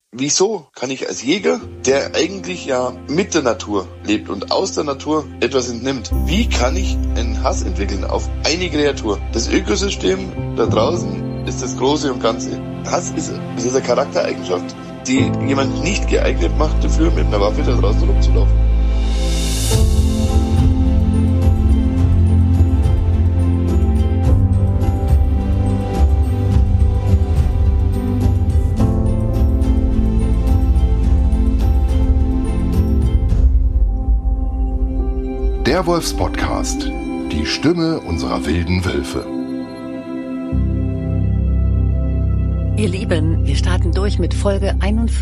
wieso kann ich als Jäger, der eigentlich ja mit der Natur lebt und aus der Natur etwas entnimmt, wie kann ich einen Hass entwickeln auf eine Kreatur? Das Ökosystem da draußen ist das Große und Ganze. Hass ist eine Charaktereigenschaft, die jemand nicht geeignet macht dafür, mit einer Waffe da draußen rumzulaufen. Der Wolfspodcast, die Stimme unserer wilden Wölfe. Ihr Lieben, wir starten durch mit Folge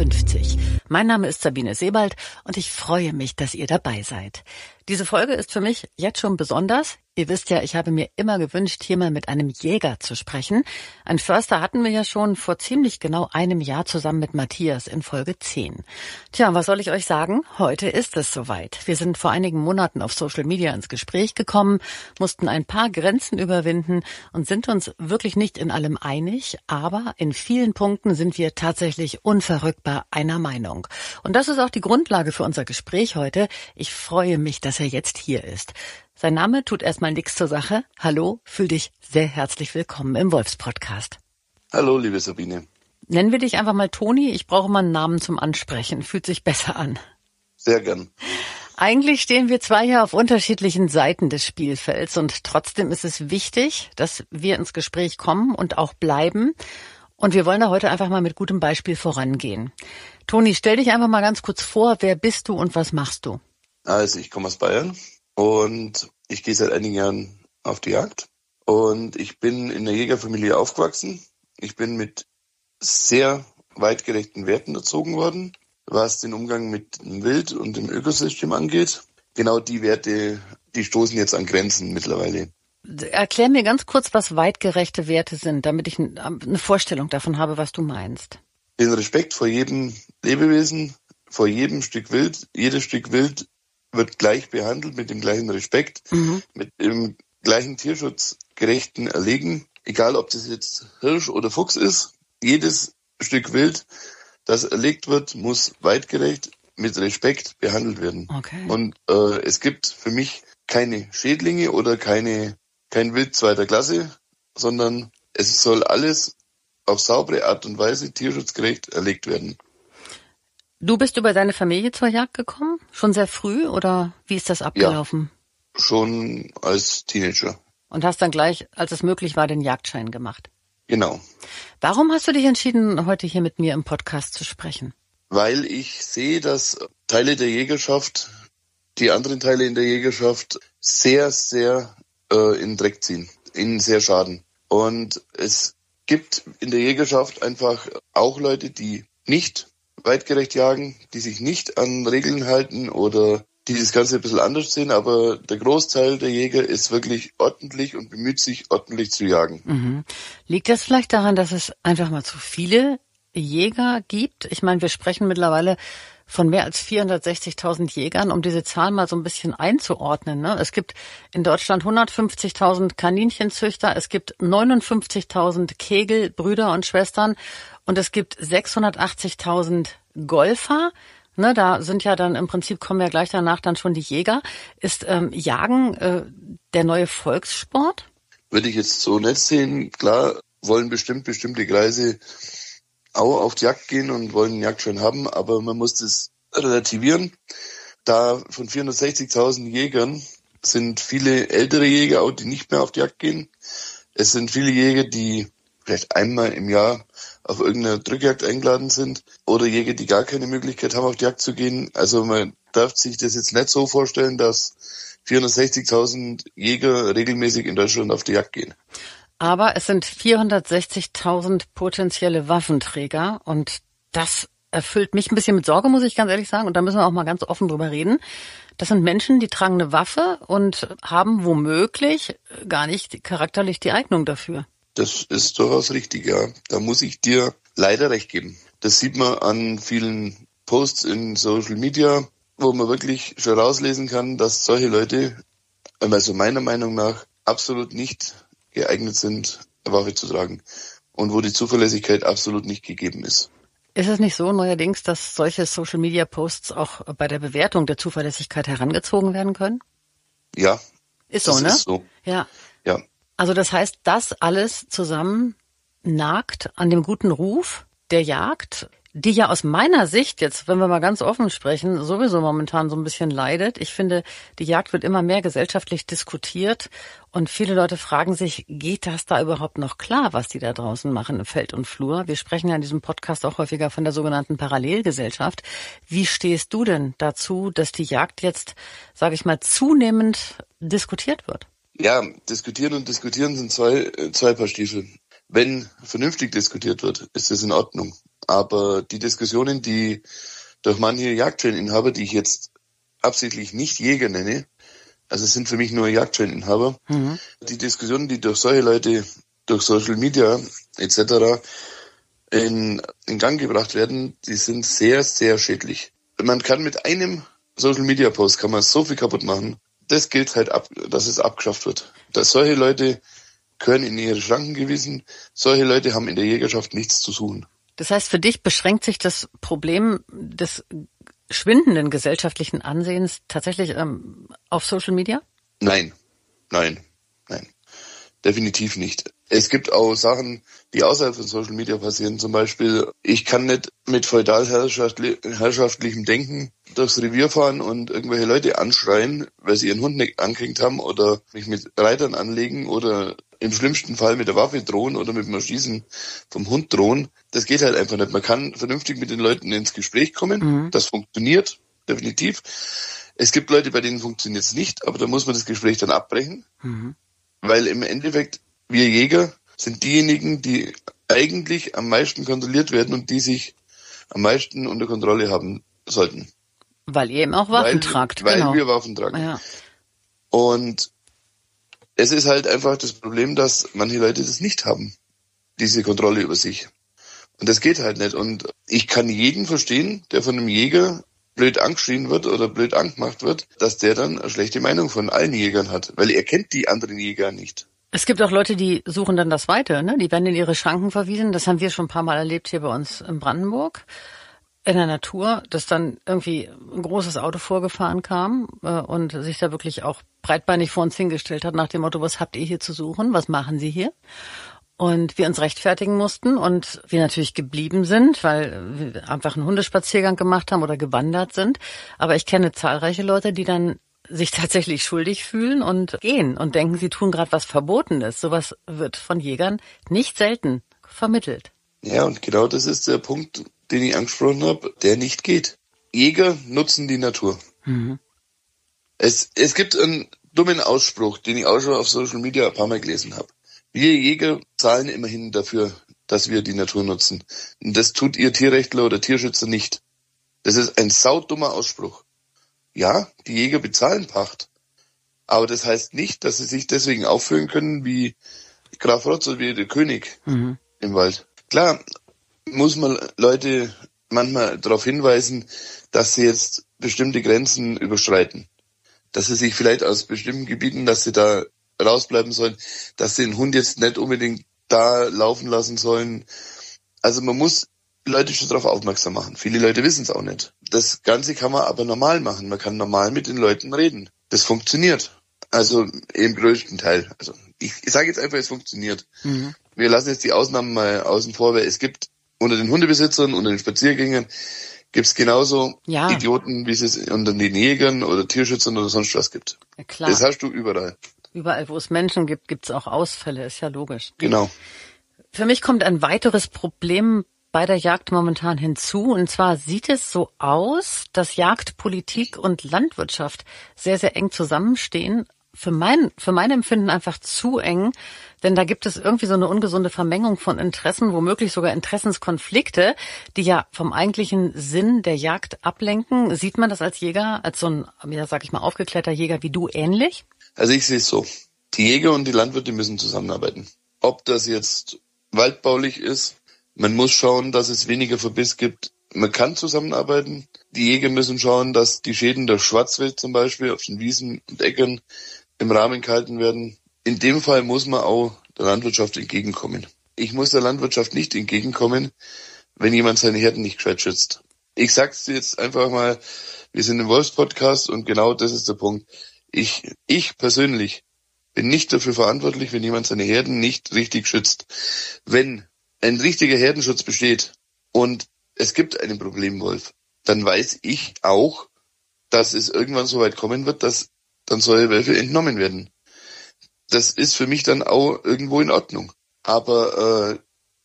51. Mein Name ist Sabine Sebald und ich freue mich, dass ihr dabei seid. Diese Folge ist für mich jetzt schon besonders. Ihr wisst ja, ich habe mir immer gewünscht, hier mal mit einem Jäger zu sprechen. Einen Förster hatten wir ja schon vor ziemlich genau einem Jahr zusammen mit Matthias in Folge 10. Tja, was soll ich euch sagen? Heute ist es soweit. Wir sind vor einigen Monaten auf Social Media ins Gespräch gekommen, mussten ein paar Grenzen überwinden und sind uns wirklich nicht in allem einig, aber in vielen Punkten sind wir tatsächlich unverrückbar einer Meinung. Und das ist auch die Grundlage für unser Gespräch heute. Ich freue mich, dass er jetzt hier ist. Sein Name tut erstmal nichts zur Sache. Hallo, fühl dich sehr herzlich willkommen im Wolfspodcast. Hallo, liebe Sabine. Nennen wir dich einfach mal Toni. Ich brauche mal einen Namen zum Ansprechen. Fühlt sich besser an. Sehr gern. Eigentlich stehen wir zwei hier auf unterschiedlichen Seiten des Spielfelds und trotzdem ist es wichtig, dass wir ins Gespräch kommen und auch bleiben. Und wir wollen da heute einfach mal mit gutem Beispiel vorangehen. Toni, stell dich einfach mal ganz kurz vor. Wer bist du und was machst du? Also, ich komme aus Bayern. Und ich gehe seit einigen Jahren auf die Jagd. Und ich bin in der Jägerfamilie aufgewachsen. Ich bin mit sehr weitgerechten Werten erzogen worden, was den Umgang mit dem Wild und dem Ökosystem angeht. Genau die Werte, die stoßen jetzt an Grenzen mittlerweile. Erklär mir ganz kurz, was weitgerechte Werte sind, damit ich eine Vorstellung davon habe, was du meinst. Den Respekt vor jedem Lebewesen, vor jedem Stück Wild. Jedes Stück Wild wird gleich behandelt, mit dem gleichen Respekt, mit dem gleichen tierschutzgerechten Erlegen. Egal, ob das jetzt Hirsch oder Fuchs ist, jedes Stück Wild, das erlegt wird, muss weitgerecht mit Respekt behandelt werden. Okay. Und es gibt für mich keine Schädlinge oder kein Wild zweiter Klasse, sondern es soll alles auf saubere Art und Weise tierschutzgerecht erlegt werden. Du bist über deine Familie zur Jagd gekommen? Schon sehr früh oder wie ist das abgelaufen? Ja, schon als Teenager. Und hast dann gleich, als es möglich war, den Jagdschein gemacht? Genau. Warum hast du dich entschieden, heute hier mit mir im Podcast zu sprechen? Weil ich sehe, dass Teile der Jägerschaft, die anderen Teile in der Jägerschaft sehr, sehr in den Dreck ziehen, ihnen sehr schaden. Und es gibt in der Jägerschaft einfach auch Leute, die nicht weitgerecht jagen, die sich nicht an Regeln halten oder die das Ganze ein bisschen anders sehen, aber der Großteil der Jäger ist wirklich ordentlich und bemüht sich, ordentlich zu jagen. Mhm. Liegt das vielleicht daran, dass es einfach mal zu viele Jäger gibt? Ich meine, wir sprechen mittlerweile von mehr als 460.000 Jägern, um diese Zahl mal so ein bisschen einzuordnen. Ne? Es gibt in Deutschland 150.000 Kaninchenzüchter, es gibt 59.000 Kegel, Brüder und Schwestern und es gibt 680.000 Golfer. Ne, da sind ja dann im Prinzip, kommen ja gleich danach dann schon die Jäger. Ist Jagen der neue Volkssport? Würde ich jetzt so nicht sehen. Klar wollen bestimmte Kreise auch auf die Jagd gehen und wollen einen Jagdschein haben, aber man muss das relativieren. Da von 460.000 Jägern sind viele ältere Jäger auch, die nicht mehr auf die Jagd gehen. Es sind viele Jäger, die vielleicht einmal im Jahr auf irgendeiner Drückjagd eingeladen sind oder Jäger, die gar keine Möglichkeit haben, auf die Jagd zu gehen. Also man darf sich das jetzt nicht so vorstellen, dass 460.000 Jäger regelmäßig in Deutschland auf die Jagd gehen. Aber es sind 460.000 potenzielle Waffenträger und das erfüllt mich ein bisschen mit Sorge, muss ich ganz ehrlich sagen. Und da müssen wir auch mal ganz offen drüber reden. Das sind Menschen, die tragen eine Waffe und haben womöglich gar nicht charakterlich die Eignung dafür. Das ist durchaus richtig, ja. Da muss ich dir leider recht geben. Das sieht man an vielen Posts in Social Media, wo man wirklich schon rauslesen kann, dass solche Leute, also meiner Meinung nach, absolut nicht geeignet sind, eine Waffe zu tragen. Und wo die Zuverlässigkeit absolut nicht gegeben ist. Ist es nicht so neuerdings, dass solche Social-Media-Posts auch bei der Bewertung der Zuverlässigkeit herangezogen werden können? Ja. Ist so, ne? Ist so. Ja. Ja. Also das heißt, das alles zusammen nagt an dem guten Ruf der Jagd, die ja aus meiner Sicht jetzt, wenn wir mal ganz offen sprechen, sowieso momentan so ein bisschen leidet. Ich finde, die Jagd wird immer mehr gesellschaftlich diskutiert und viele Leute fragen sich, geht das da überhaupt noch klar, was die da draußen machen im Feld und Flur? Wir sprechen ja in diesem Podcast auch häufiger von der sogenannten Parallelgesellschaft. Wie stehst du denn dazu, dass die Jagd jetzt, sage ich mal, zunehmend diskutiert wird? Ja, diskutieren und diskutieren sind zwei Paar Stiefel. Wenn vernünftig diskutiert wird, ist das in Ordnung. Aber die Diskussionen, die durch manche Jagdschein-Inhaber, die ich jetzt absichtlich nicht Jäger nenne, also es sind für mich nur Jagdschein-Inhaber, die Diskussionen, die durch solche Leute, durch Social Media etc. in Gang gebracht werden, die sind sehr, sehr schädlich. Man kann mit einem Social Media Post kann man so viel kaputt machen. Das gilt halt dass es abgeschafft wird. Dass solche Leute gehören in ihre Schranken gewiesen. Solche Leute haben in der Jägerschaft nichts zu suchen. Das heißt, für dich beschränkt sich das Problem des schwindenden gesellschaftlichen Ansehens tatsächlich auf Social Media? Nein. Definitiv nicht. Es gibt auch Sachen, die außerhalb von Social Media passieren. Zum Beispiel, ich kann nicht mit feudal-herrschaftlichem Denken durchs Revier fahren und irgendwelche Leute anschreien, weil sie ihren Hund nicht angekriegt haben oder mich mit Reitern anlegen oder im schlimmsten Fall mit der Waffe drohen oder mit dem Erschießen vom Hund drohen. Das geht halt einfach nicht. Man kann vernünftig mit den Leuten ins Gespräch kommen. Das funktioniert, definitiv. Es gibt Leute, bei denen funktioniert es nicht, aber da muss man das Gespräch dann abbrechen. Weil im Endeffekt, wir Jäger sind diejenigen, die eigentlich am meisten kontrolliert werden und die sich am meisten unter Kontrolle haben sollten. Weil ihr eben auch Waffen tragt. Weil wir Waffen tragen. Ja. Und es ist halt einfach das Problem, dass manche Leute das nicht haben, diese Kontrolle über sich. Und das geht halt nicht. Und ich kann jeden verstehen, der von einem Jäger blöd angeschrien wird oder blöd angemacht wird, dass der dann eine schlechte Meinung von allen Jägern hat, weil er kennt die anderen Jäger nicht. Es gibt auch Leute, die suchen dann das Weite, ne? Die werden in ihre Schranken verwiesen. Das haben wir schon ein paar Mal erlebt hier bei uns in Brandenburg. In der Natur, dass dann irgendwie ein großes Auto vorgefahren kam und sich da wirklich auch breitbeinig vor uns hingestellt hat nach dem Motto, was habt ihr hier zu suchen? Was machen Sie hier? Und wir uns rechtfertigen mussten und wir natürlich geblieben sind, weil wir einfach einen Hundespaziergang gemacht haben oder gewandert sind. Aber ich kenne zahlreiche Leute, die dann sich tatsächlich schuldig fühlen und gehen und denken, sie tun gerade was Verbotenes. Sowas wird von Jägern nicht selten vermittelt. Ja, und genau das ist der Punkt, den ich angesprochen habe, der nicht geht. Jäger nutzen die Natur. Es gibt einen dummen Ausspruch, den ich auch schon auf Social Media ein paar Mal gelesen habe. Wir Jäger zahlen immerhin dafür, dass wir die Natur nutzen. Und das tut ihr Tierrechtler oder Tierschützer nicht. Das ist ein saudummer Ausspruch. Ja, die Jäger bezahlen Pacht. Aber das heißt nicht, dass sie sich deswegen aufführen können wie Graf Rotz oder wie der König im Wald. Klar muss man Leute manchmal darauf hinweisen, dass sie jetzt bestimmte Grenzen überschreiten. Dass sie sich vielleicht aus bestimmten Gebieten, dass sie da rausbleiben sollen, dass sie den Hund jetzt nicht unbedingt da laufen lassen sollen. Also man muss Leute schon darauf aufmerksam machen. Viele Leute wissen es auch nicht. Das Ganze kann man aber normal machen. Man kann normal mit den Leuten reden. Das funktioniert. Also im größten Teil. Also ich sage jetzt einfach, es funktioniert. Wir lassen jetzt die Ausnahmen mal außen vor, weil es gibt unter den Hundebesitzern, unter den Spaziergängern, gibt es genauso Idioten, wie es unter den Jägern oder Tierschützern oder sonst was gibt. Ja, klar. Das hast du überall. Überall, wo es Menschen gibt, gibt es auch Ausfälle, ist ja logisch. Genau. Für mich kommt ein weiteres Problem bei der Jagd momentan hinzu. Und zwar sieht es so aus, dass Jagdpolitik und Landwirtschaft sehr, sehr eng zusammenstehen. Für mein Empfinden einfach zu eng, denn da gibt es irgendwie so eine ungesunde Vermengung von Interessen, womöglich sogar Interessenskonflikte, die ja vom eigentlichen Sinn der Jagd ablenken. Sieht man das als Jäger, als so ein, ja, sag ich mal, aufgeklärter Jäger wie du ähnlich? Also ich sehe es so. Die Jäger und die Landwirte müssen zusammenarbeiten. Ob das jetzt waldbaulich ist, man muss schauen, dass es weniger Verbiss gibt. Man kann zusammenarbeiten. Die Jäger müssen schauen, dass die Schäden durch Schwarzwild zum Beispiel auf den Wiesen und Äckern im Rahmen gehalten werden. In dem Fall muss man auch der Landwirtschaft entgegenkommen. Ich muss der Landwirtschaft nicht entgegenkommen, wenn jemand seine Herden nicht gescheit schützt. Ich sag's dir jetzt einfach mal, wir sind im Wolfspodcast und genau das ist der Punkt. Ich persönlich bin nicht dafür verantwortlich, wenn jemand seine Herden nicht richtig schützt. Wenn ein richtiger Herdenschutz besteht und es gibt einen Problemwolf, dann weiß ich auch, dass es irgendwann so weit kommen wird, dass dann solche Wölfe entnommen werden. Das ist für mich dann auch irgendwo in Ordnung. Aber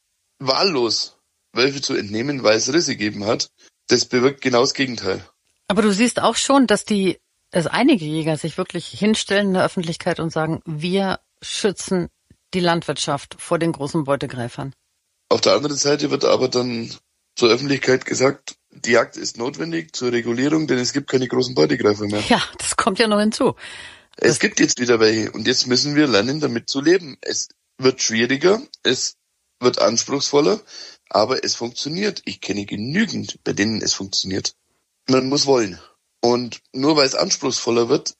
wahllos Wölfe zu entnehmen, weil es Risse gegeben hat, das bewirkt genau das Gegenteil. Aber du siehst auch schon, dass einige Jäger sich wirklich hinstellen in der Öffentlichkeit und sagen, wir schützen die Landwirtschaft vor den großen Beutegreifern. Auf der anderen Seite wird aber dann zur Öffentlichkeit gesagt, die Jagd ist notwendig zur Regulierung, denn es gibt keine großen Beutegreifer mehr. Ja, das kommt ja noch hinzu. Es gibt jetzt wieder welche und jetzt müssen wir lernen, damit zu leben. Es wird schwieriger, es wird anspruchsvoller, aber es funktioniert. Ich kenne genügend, bei denen es funktioniert. Man muss wollen. Und nur weil es anspruchsvoller wird,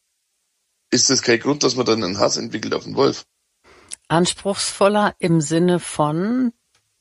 ist das kein Grund, dass man dann einen Hass entwickelt auf den Wolf. Anspruchsvoller im Sinne von,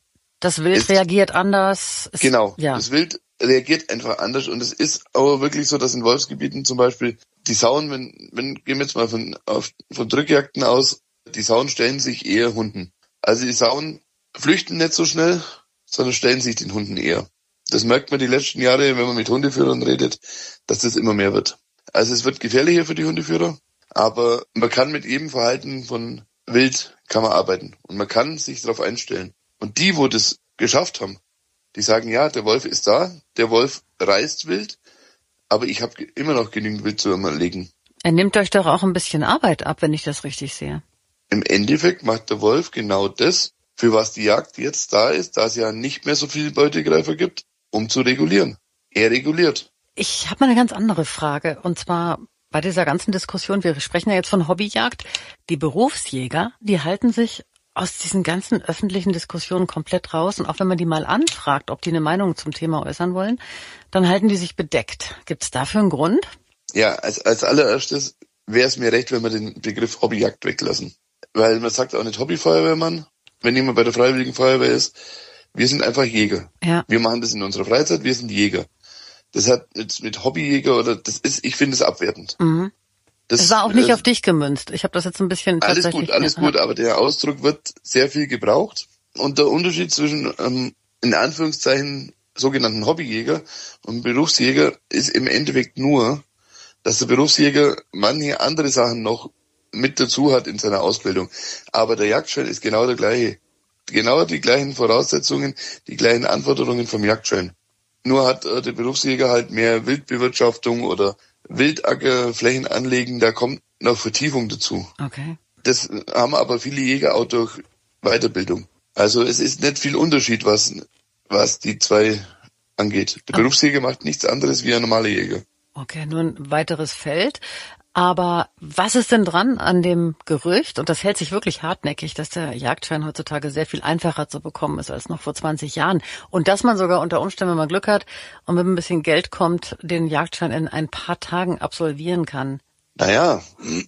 das Wild reagiert anders. Genau, ja. Das Wild reagiert einfach anders und es ist aber wirklich so, dass in Wolfsgebieten zum Beispiel die Sauen, gehen wir jetzt mal von Drückjagden aus, die Sauen stellen sich eher Hunden. Also die Sauen flüchten nicht so schnell, sondern stellen sich den Hunden eher. Das merkt man die letzten Jahre, wenn man mit Hundeführern redet, dass das immer mehr wird. Also es wird gefährlicher für die Hundeführer, aber man kann mit jedem Verhalten von Wild kann man arbeiten und man kann sich darauf einstellen. Und die, wo das geschafft haben, die sagen, ja, der Wolf ist da, der Wolf reißt Wild, aber ich habe immer noch genügend Wild zu erlegen. Er nimmt euch doch auch ein bisschen Arbeit ab, wenn ich das richtig sehe. Im Endeffekt macht der Wolf genau das, für was die Jagd jetzt da ist, da es ja nicht mehr so viele Beutegreifer gibt, um zu regulieren. Er reguliert. Ich habe mal eine ganz andere Frage, und zwar bei dieser ganzen Diskussion, wir sprechen ja jetzt von Hobbyjagd, die Berufsjäger, die halten sich aus diesen ganzen öffentlichen Diskussionen komplett raus. Und auch wenn man die mal anfragt, ob die eine Meinung zum Thema äußern wollen, dann halten die sich bedeckt. Gibt es dafür einen Grund? Ja, als allererstes wäre es mir recht, wenn wir den Begriff Hobbyjagd weglassen. Weil man sagt auch nicht Hobbyfeuerwehrmann, wenn jemand bei der Freiwilligen Feuerwehr ist. Wir sind einfach Jäger. Ja. Wir machen das in unserer Freizeit, wir sind Jäger. Das hat jetzt mit Hobbyjäger ich finde es abwertend. Mhm. Das war auch nicht auf dich gemünzt. Ich habe das jetzt ein bisschen alles gut, aber der Ausdruck wird sehr viel gebraucht. Und der Unterschied zwischen, in Anführungszeichen, sogenannten Hobbyjäger und Berufsjäger ist im Endeffekt nur, dass der Berufsjäger manche andere Sachen noch mit dazu hat in seiner Ausbildung. Aber der Jagdschein ist genau der gleiche. Genau die gleichen Voraussetzungen, die gleichen Anforderungen vom Jagdschein. Nur hat der Berufsjäger halt mehr Wildbewirtschaftung oder Wildackerflächen anlegen, da kommt noch Vertiefung dazu. Okay. Das haben aber viele Jäger auch durch Weiterbildung. Also es ist nicht viel Unterschied, was die zwei angeht. Der Berufsjäger macht nichts anderes wie ein normaler Jäger. Okay, nur ein weiteres Feld. Aber was ist denn dran an dem Gerücht, und das hält sich wirklich hartnäckig, dass der Jagdschein heutzutage sehr viel einfacher zu bekommen ist als noch vor 20 Jahren. Und dass man sogar unter Umständen, wenn man Glück hat und mit ein bisschen Geld kommt, den Jagdschein in ein paar Tagen absolvieren kann. Naja,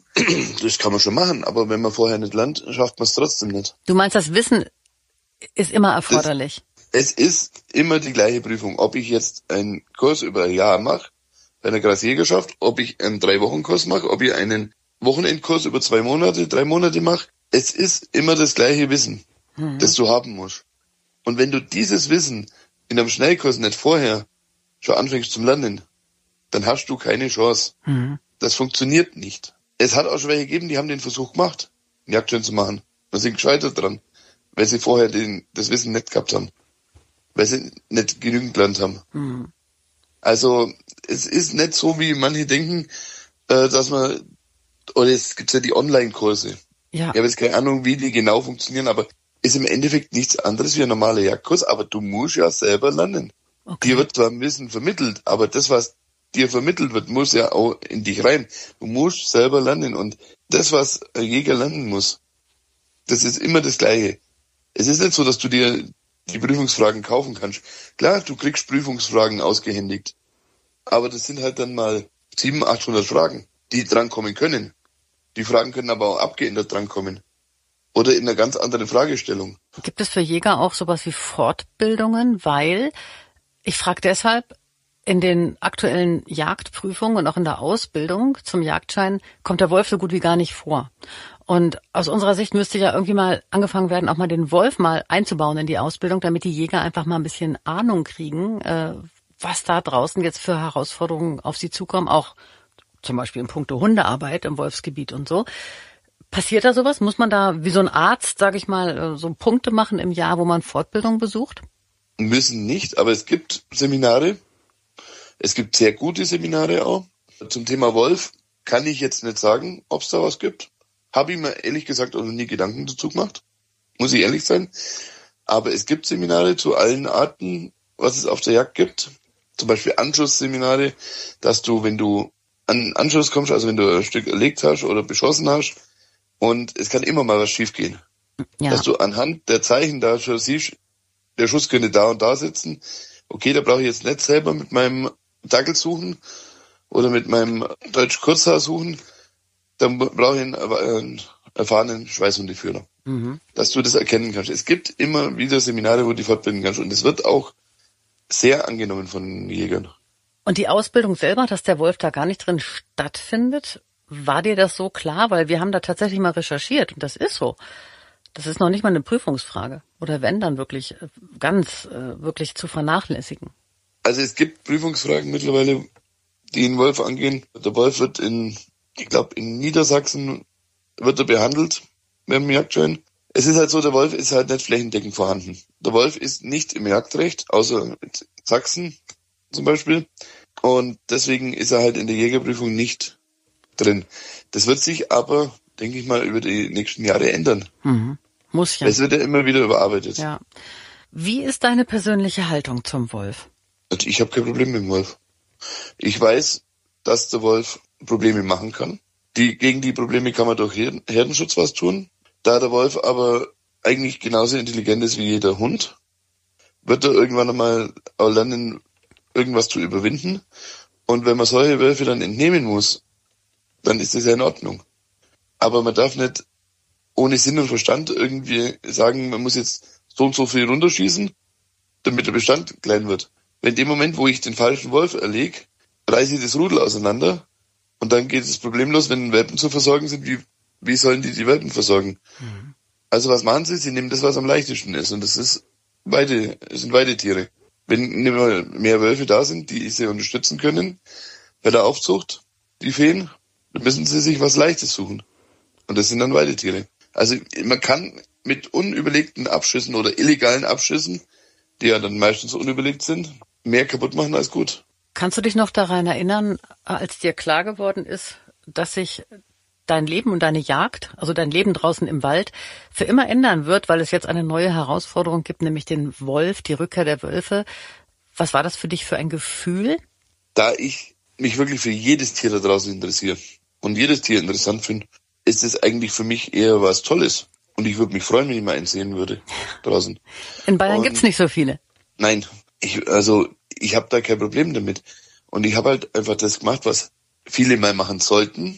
das kann man schon machen, aber wenn man vorher nicht lernt, schafft man es trotzdem nicht. Du meinst, das Wissen ist immer erforderlich? Es ist immer die gleiche Prüfung. Ob ich jetzt einen Kurs über ein Jahr mache, bei einer Kreisjägerschaft, ob ich einen 3-Wochen-Kurs mache, ob ich einen Wochenendkurs über 2 Monate, 3 Monate mache. Es ist immer das gleiche Wissen, das du haben musst. Und wenn du dieses Wissen in einem Schnellkurs nicht vorher schon anfängst zum Lernen, dann hast du keine Chance. Das funktioniert nicht. Es hat auch schon welche gegeben, die haben den Versuch gemacht, einen Jagdschein zu machen. Und sind gescheitert dran, weil sie vorher das Wissen nicht gehabt haben. Weil sie nicht genügend gelernt haben. Also es ist nicht so, wie manche denken, dass man, oder es gibt ja die Online-Kurse. Ja. Ich habe jetzt keine Ahnung, wie die genau funktionieren, aber ist im Endeffekt nichts anderes wie ein normaler Jagdkurs, aber du musst ja selber lernen. Okay. Dir wird zwar ein Wissen vermittelt, aber das, was dir vermittelt wird, muss ja auch in dich rein. Du musst selber lernen und das, was ein Jäger lernen muss, das ist immer das Gleiche. Es ist nicht so, dass du dir die Prüfungsfragen kaufen kannst. Klar, du kriegst Prüfungsfragen ausgehändigt. Aber das sind halt dann mal 700-800 Fragen, die drankommen können. Die Fragen können aber auch abgeändert drankommen. oder in einer ganz anderen Fragestellung. Gibt es für Jäger auch sowas wie Fortbildungen? Weil, ich frage deshalb, in den aktuellen Jagdprüfungen und auch in der Ausbildung zum Jagdschein kommt der Wolf so gut wie gar nicht vor. Und aus unserer Sicht müsste ja irgendwie mal angefangen werden, auch mal den Wolf mal einzubauen in die Ausbildung, damit die Jäger einfach mal ein bisschen Ahnung kriegen, was da draußen jetzt für Herausforderungen auf sie zukommen, auch zum Beispiel in puncto Hundearbeit im Wolfsgebiet und so. Passiert da sowas? Muss man da wie so ein Arzt, sage ich mal, so Punkte machen im Jahr, wo man Fortbildung besucht? Müssen nicht, aber es gibt Seminare. Es gibt sehr gute Seminare auch. Zum Thema Wolf kann ich jetzt nicht sagen, ob es da was gibt. Habe ich mir ehrlich gesagt auch noch nie Gedanken dazu gemacht. Muss ich ehrlich sein. Aber es gibt Seminare zu allen Arten, was es auf der Jagd gibt. Zum Beispiel Anschussseminare, dass du, wenn du an Anschuss kommst, also wenn du ein Stück erlegt hast oder beschossen hast, und es kann immer mal was schiefgehen. Ja. Dass du anhand der Zeichen da schon siehst, der Schuss könnte da und da sitzen. Okay, da brauche ich jetzt nicht selber mit meinem Dackel suchen oder mit meinem Deutsch Kurzhaar suchen. Dann brauche ich einen erfahrenen Schweißhundeführer. Dass du das erkennen kannst. Es gibt immer wieder Seminare, wo du die fortbilden kannst. Und es wird auch sehr angenommen von Jägern. Und die Ausbildung selber, dass der Wolf da gar nicht drin stattfindet, war dir das so klar? Weil wir haben da tatsächlich mal recherchiert und das ist so. Das ist noch nicht mal eine Prüfungsfrage. Oder wenn, dann wirklich wirklich zu vernachlässigen. Also es gibt Prüfungsfragen mittlerweile, die den Wolf angehen. Der Wolf wird ich glaube in Niedersachsen wird er behandelt mit dem Jagdschein. Es ist halt so, der Wolf ist halt nicht flächendeckend vorhanden. Der Wolf ist nicht im Jagdrecht, außer in Sachsen zum Beispiel. Und deswegen ist er halt in der Jägerprüfung nicht drin. Das wird sich aber, denke ich mal, über die nächsten Jahre ändern. Muss ja. Es wird ja immer wieder überarbeitet. Ja. Wie ist deine persönliche Haltung zum Wolf? Also ich habe kein Problem mit dem Wolf. Ich weiß, dass der Wolf Probleme machen kann. Gegen die Probleme kann man durch Herdenschutz was tun. Da der Wolf aber eigentlich genauso intelligent ist wie jeder Hund, wird er irgendwann einmal auch lernen, irgendwas zu überwinden. Und wenn man solche Wölfe dann entnehmen muss, dann ist das ja in Ordnung. Aber man darf nicht ohne Sinn und Verstand irgendwie sagen, man muss jetzt so und so viel runterschießen, damit der Bestand klein wird. Wenn in dem Moment, wo ich den falschen Wolf erlege, reiße ich das Rudel auseinander und dann geht das Problem los, wenn Welpen zu versorgen sind, wie sollen die Welpen versorgen? Also was machen sie? Sie nehmen das, was am leichtesten ist und das sind Weidetiere. Wenn mehr Wölfe da sind, die sie unterstützen können bei der Aufzucht, die Feen, dann müssen sie sich was Leichtes suchen. Und das sind dann Weidetiere. Also man kann mit unüberlegten Abschüssen oder illegalen Abschüssen, die ja dann meistens unüberlegt sind, mehr kaputt machen als gut. Kannst du dich noch daran erinnern, als dir klar geworden ist, dass sich dein Leben und deine Jagd, also dein Leben draußen im Wald, für immer ändern wird, weil es jetzt eine neue Herausforderung gibt, nämlich den Wolf, die Rückkehr der Wölfe. Was war das für dich für ein Gefühl? Da ich mich wirklich für jedes Tier da draußen interessiere und jedes Tier interessant finde, ist es eigentlich für mich eher was Tolles. Und ich würde mich freuen, wenn ich mal einen sehen würde draußen. In Bayern gibt's nicht so viele. Nein, ich habe da kein Problem damit. Und ich habe halt einfach das gemacht, was viele mal machen sollten.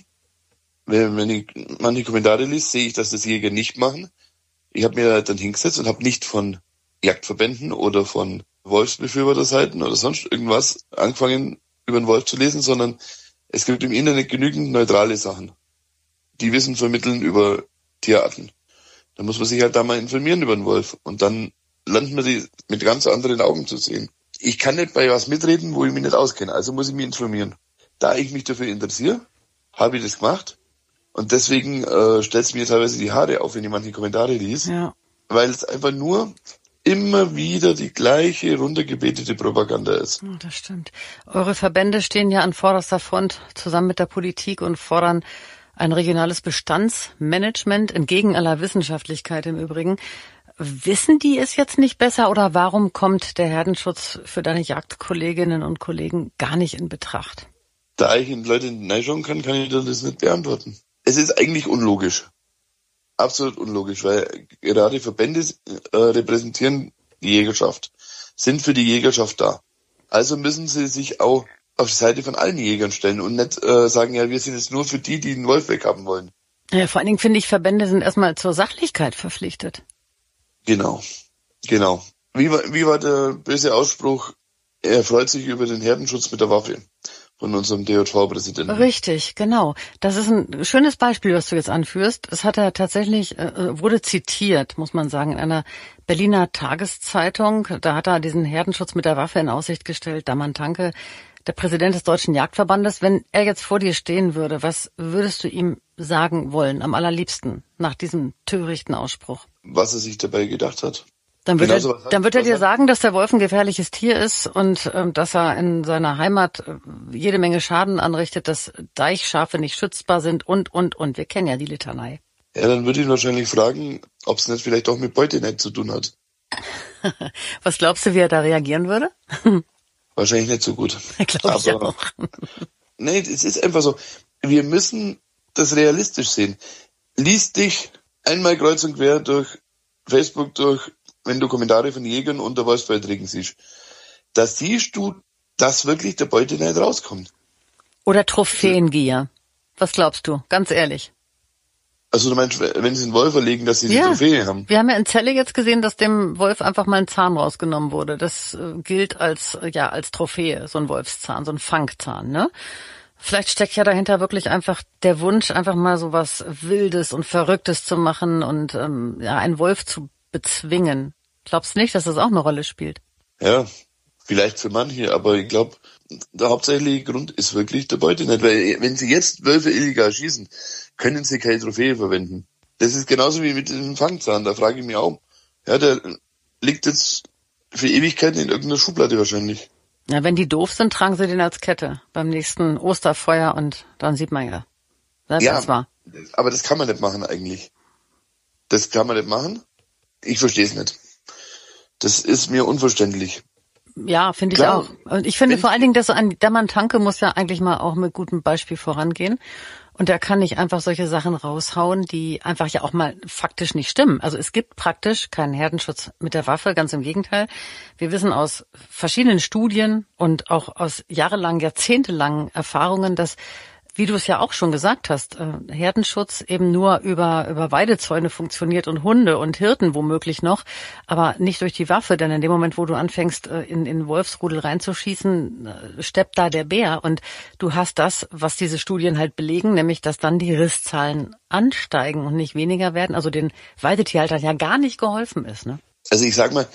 Wenn ich manche Kommentare lese, sehe ich, dass das Jäger nicht machen. Ich habe mir dann hingesetzt und habe nicht von Jagdverbänden oder von Wolfsbefürworterseiten oder sonst irgendwas angefangen, über den Wolf zu lesen, sondern es gibt im Internet genügend neutrale Sachen, die Wissen vermitteln über Tierarten. Da muss man sich halt da mal informieren über den Wolf und dann lernt man die mit ganz anderen Augen zu sehen. Ich kann nicht bei was mitreden, wo ich mich nicht auskenne, also muss ich mich informieren. Da ich mich dafür interessiere, habe ich das gemacht und deswegen stellt es mir teilweise die Haare auf, wenn ich manche Kommentare liest, weil es einfach nur immer wieder die gleiche runtergebetete Propaganda ist. Oh, das stimmt. Eure Verbände stehen ja an vorderster Front zusammen mit der Politik und fordern ein regionales Bestandsmanagement entgegen aller Wissenschaftlichkeit im Übrigen. Wissen die es jetzt nicht besser oder warum kommt der Herdenschutz für deine Jagdkolleginnen und Kollegen gar nicht in Betracht? Da ich in Leute hineinschauen kann, kann ich das nicht beantworten. Es ist eigentlich unlogisch. Absolut unlogisch, weil gerade Verbände repräsentieren die Jägerschaft, sind für die Jägerschaft da. Also müssen sie sich auch auf die Seite von allen Jägern stellen und nicht sagen, ja, wir sind jetzt nur für die den Wolf weghaben wollen. Ja, vor allen Dingen finde ich, Verbände sind erstmal zur Sachlichkeit verpflichtet. Genau. Wie war der böse Ausspruch, er freut sich über den Herdenschutz mit der Waffe von unserem DJV-Präsidenten? Richtig, genau. Das ist ein schönes Beispiel, was du jetzt anführst. Es hat er tatsächlich, wurde zitiert, muss man sagen, in einer Berliner Tageszeitung. Da hat er diesen Herdenschutz mit der Waffe in Aussicht gestellt. Daman Tanke, der Präsident des Deutschen Jagdverbandes. Wenn er jetzt vor dir stehen würde, was würdest du ihm sagen wollen, am allerliebsten, nach diesem törichten Ausspruch? Was er sich dabei gedacht hat. Dann wird er dir sagen, dass der Wolf ein gefährliches Tier ist und dass er in seiner Heimat jede Menge Schaden anrichtet, dass Deichschafe nicht schützbar sind und. Wir kennen ja die Litanei. Ja, dann würde ich ihn wahrscheinlich fragen, ob es nicht vielleicht auch mit Beuteneid zu tun hat. Was glaubst du, wie er da reagieren würde? Wahrscheinlich nicht so gut. Glaube ich auch. Nee, es ist einfach so. Wir müssen das realistisch sehen. Lies dich einmal kreuz und quer durch Facebook durch, wenn du Kommentare von Jägern unter Wolfsbeiträgen siehst. Da siehst du, dass wirklich der Beuteneid rauskommt. Oder Trophäengier. Was glaubst du? Ganz ehrlich. Also du meinst, wenn sie einen Wolf erlegen, dass sie die Trophäe haben? Wir haben ja in Celle jetzt gesehen, dass dem Wolf einfach mal ein Zahn rausgenommen wurde. Das gilt als Trophäe, so ein Wolfszahn, so ein Fangzahn, ne? Vielleicht steckt ja dahinter wirklich einfach der Wunsch, einfach mal so was Wildes und Verrücktes zu machen und einen Wolf zu bezwingen. Glaubst du nicht, dass das auch eine Rolle spielt? Ja, vielleicht für manche, aber ich glaube, der hauptsächliche Grund ist wirklich der Beuteneid. Weil wenn sie jetzt Wölfe illegal schießen, können sie keine Trophäe verwenden. Das ist genauso wie mit dem Fangzahn, da frage ich mich auch. Ja, der liegt jetzt für Ewigkeiten in irgendeiner Schublade wahrscheinlich. Ja, wenn die doof sind, tragen sie den als Kette beim nächsten Osterfeuer und dann sieht man ja, das war. Aber das kann man nicht machen eigentlich. Das kann man nicht machen. Ich verstehe es nicht. Das ist mir unverständlich. Ja, finde ich auch. Und ich finde vor allen Dingen, dass so ein Daman Tanke muss ja eigentlich mal auch mit gutem Beispiel vorangehen. Und er kann nicht einfach solche Sachen raushauen, die einfach ja auch mal faktisch nicht stimmen. Also es gibt praktisch keinen Herdenschutz mit der Waffe, ganz im Gegenteil. Wir wissen aus verschiedenen Studien und auch aus jahrzehntelangen Erfahrungen, dass, wie du es ja auch schon gesagt hast, Herdenschutz eben nur über Weidezäune funktioniert und Hunde und Hirten womöglich noch, aber nicht durch die Waffe, denn in dem Moment, wo du anfängst, in Wolfsrudel reinzuschießen, steppt da der Bär und du hast das, was diese Studien halt belegen, nämlich, dass dann die Risszahlen ansteigen und nicht weniger werden, also den Weidetierhaltern ja gar nicht geholfen ist, ne? Also ich sag mal,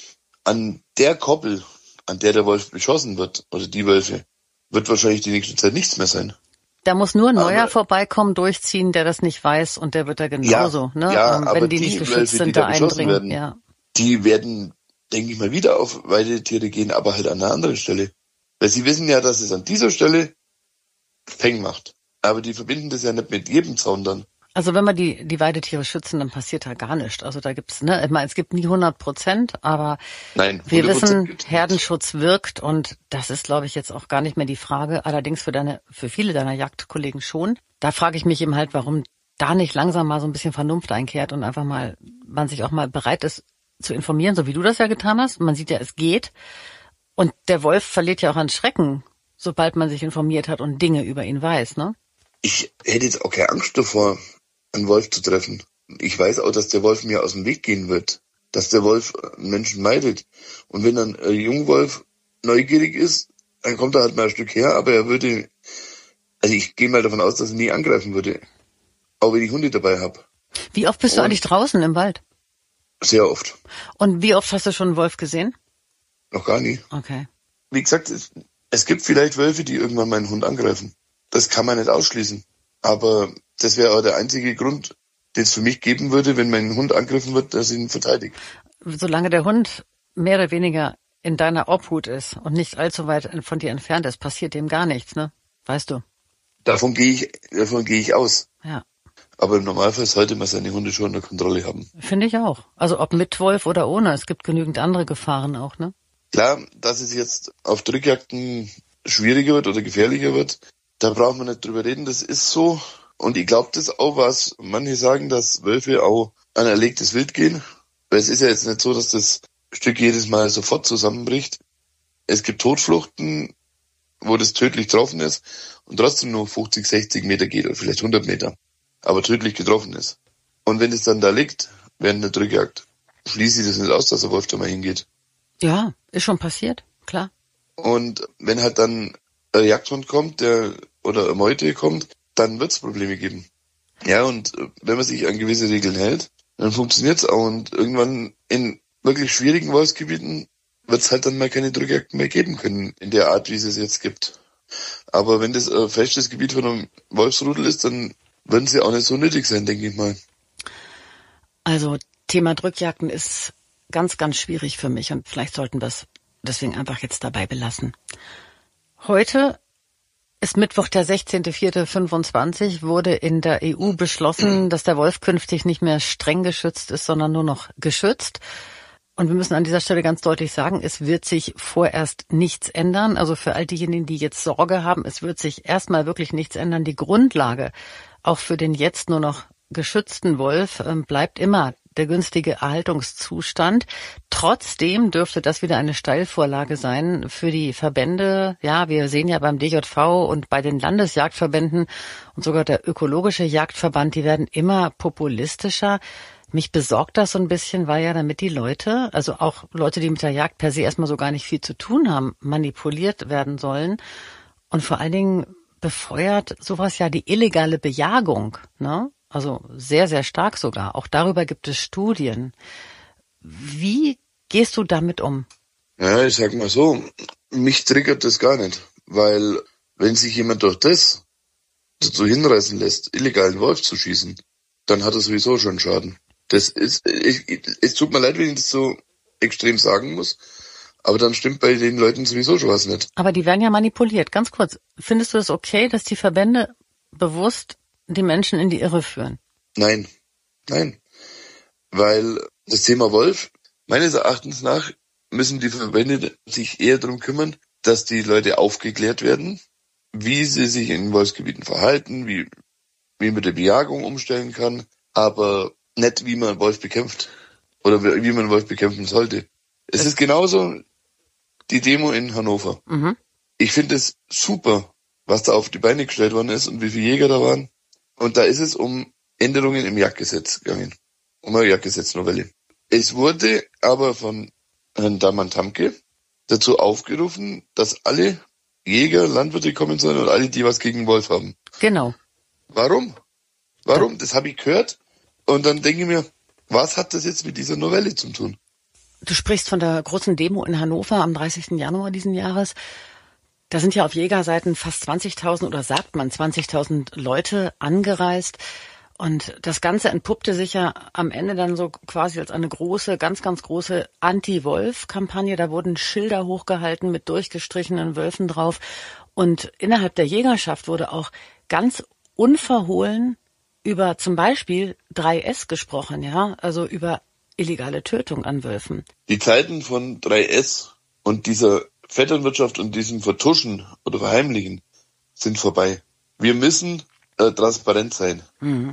an der Koppel, an der Wolf beschossen wird, oder die Wölfe, wird wahrscheinlich die nächste Zeit nichts mehr sein. Da muss nur ein Neuer vorbeikommen, durchziehen, der das nicht weiß und der wird da genauso, wenn die nicht geschützt sind, da eindringen. Die werden, denke ich mal, wieder auf Weidetiere gehen, aber halt an einer anderen Stelle. Weil sie wissen ja, dass es an dieser Stelle Peng macht. Aber die verbinden das ja nicht mit jedem Zaun dann. Also wenn wir die Weidetiere schützen, dann passiert da gar nichts. Also da gibt's, ich meine, es gibt nie 100%, aber nein, wir wissen, Herdenschutz wirkt und das ist, glaube ich, jetzt auch gar nicht mehr die Frage. Allerdings für viele deiner Jagdkollegen schon. Da frage ich mich eben halt, warum da nicht langsam mal so ein bisschen Vernunft einkehrt und einfach mal, man sich auch mal bereit ist zu informieren, so wie du das ja getan hast. Man sieht ja, es geht. Und der Wolf verliert ja auch an Schrecken, sobald man sich informiert hat und Dinge über ihn weiß, ne? Ich hätte jetzt auch keine Angst davor, einen Wolf zu treffen. Ich weiß auch, dass der Wolf mir aus dem Weg gehen wird. Dass der Wolf Menschen meidet. Und wenn dann ein Jungwolf neugierig ist, dann kommt er halt mal ein Stück her, aber ich gehe mal davon aus, dass er nie angreifen würde. Auch wenn ich Hunde dabei habe. Wie oft bist du eigentlich draußen im Wald? Sehr oft. Und wie oft hast du schon einen Wolf gesehen? Noch gar nie. Okay. Wie gesagt, es gibt vielleicht Wölfe, die irgendwann meinen Hund angreifen. Das kann man nicht ausschließen. Aber das wäre auch der einzige Grund, den es für mich geben würde, wenn mein Hund angegriffen wird, dass ich ihn verteidige. Solange der Hund mehr oder weniger in deiner Obhut ist und nicht allzu weit von dir entfernt ist, passiert dem gar nichts, ne? Weißt du? Davon gehe ich aus. Ja. Aber im Normalfall sollte man seine Hunde schon unter Kontrolle haben. Finde ich auch. Also ob mit Wolf oder ohne. Es gibt genügend andere Gefahren auch, ne? Klar, dass es jetzt auf Drückjagden schwieriger wird oder gefährlicher wird, da braucht man nicht drüber reden. Das ist so. Und ich glaube das auch, was manche sagen, dass Wölfe auch an erlegtes Wild gehen. Weil es ist ja jetzt nicht so, dass das Stück jedes Mal sofort zusammenbricht. Es gibt Totfluchten, wo das tödlich getroffen ist und trotzdem nur 50, 60 Meter geht oder vielleicht 100 Meter. aber tödlich getroffen ist. Und wenn es dann da liegt, während der Drückjagd, schließe ich das nicht aus, dass der Wolf da mal hingeht. Ja, ist schon passiert, klar. Und wenn halt dann ein Jagdhund kommt, oder eine Meute kommt, dann wird es Probleme geben. Ja, und wenn man sich an gewisse Regeln hält, dann funktioniert's auch. Und irgendwann in wirklich schwierigen Wolfsgebieten wird es halt dann mal keine Drückjagd mehr geben können, in der Art, wie es jetzt gibt. Aber wenn das ein festes Gebiet von einem Wolfsrudel ist, dann würden sie auch nicht so nötig sein, denke ich mal. Also Thema Drückjagden ist ganz, ganz schwierig für mich und vielleicht sollten wir es deswegen einfach jetzt dabei belassen. Heute ist Mittwoch, der 16.04.25, wurde in der EU beschlossen, dass der Wolf künftig nicht mehr streng geschützt ist, sondern nur noch geschützt. Und wir müssen an dieser Stelle ganz deutlich sagen, es wird sich vorerst nichts ändern. Also für all diejenigen, die jetzt Sorge haben, es wird sich erstmal wirklich nichts ändern. Die Grundlage auch für den jetzt nur noch geschützten Wolf bleibt immer der günstige Erhaltungszustand. Trotzdem dürfte das wieder eine Steilvorlage sein für die Verbände. Ja, wir sehen ja beim DJV und bei den Landesjagdverbänden und sogar der ökologische Jagdverband, die werden immer populistischer. Mich besorgt das so ein bisschen, weil ja damit die Leute, also auch Leute, die mit der Jagd per se erstmal so gar nicht viel zu tun haben, manipuliert werden sollen. Und vor allen Dingen befeuert sowas ja die illegale Bejagung, ne? Also sehr, sehr stark sogar. Auch darüber gibt es Studien. Wie gehst du damit um? Ja, ich sag mal so, mich triggert das gar nicht. Weil wenn sich jemand durch das dazu hinreißen lässt, illegalen Wolf zu schießen, dann hat er sowieso schon Schaden. Das ist, es tut mir leid, wenn ich das so extrem sagen muss, aber dann stimmt bei den Leuten sowieso schon was nicht. Aber die werden ja manipuliert. Ganz kurz, findest du es okay, dass die Verbände bewusst die Menschen in die Irre führen? Nein. Weil das Thema Wolf, meines Erachtens nach, müssen die Verbände sich eher darum kümmern, dass die Leute aufgeklärt werden, wie sie sich in Wolfsgebieten verhalten, wie man die Bejagung umstellen kann, aber nicht, wie man einen Wolf bekämpft oder wie man einen Wolf bekämpfen sollte. Es ist genauso die Demo in Hannover. Mhm. Ich finde es super, was da auf die Beine gestellt worden ist und wie viele Jäger da waren. Und da ist es um Änderungen im Jagdgesetz gegangen. Um eine Jagdgesetznovelle. Es wurde aber von Herrn Damann-Tamke dazu aufgerufen, dass alle Jäger, Landwirte kommen sollen und alle, die was gegen Wolf haben. Genau. Warum? Das habe ich gehört. Und dann denke ich mir, was hat das jetzt mit dieser Novelle zu tun? Du sprichst von der großen Demo in Hannover am 30. Januar diesen Jahres. Da sind ja auf Jägerseiten fast 20.000 oder sagt man 20.000 Leute angereist. Und das Ganze entpuppte sich ja am Ende dann so quasi als eine große, ganz, ganz große Anti-Wolf-Kampagne. Da wurden Schilder hochgehalten mit durchgestrichenen Wölfen drauf. Und innerhalb der Jägerschaft wurde auch ganz unverhohlen über zum Beispiel 3S gesprochen, ja, also über illegale Tötung an Wölfen. Die Zeiten von 3S und dieser Vetternwirtschaft und diesem Vertuschen oder Verheimlichen sind vorbei. Wir müssen transparent sein. Mhm.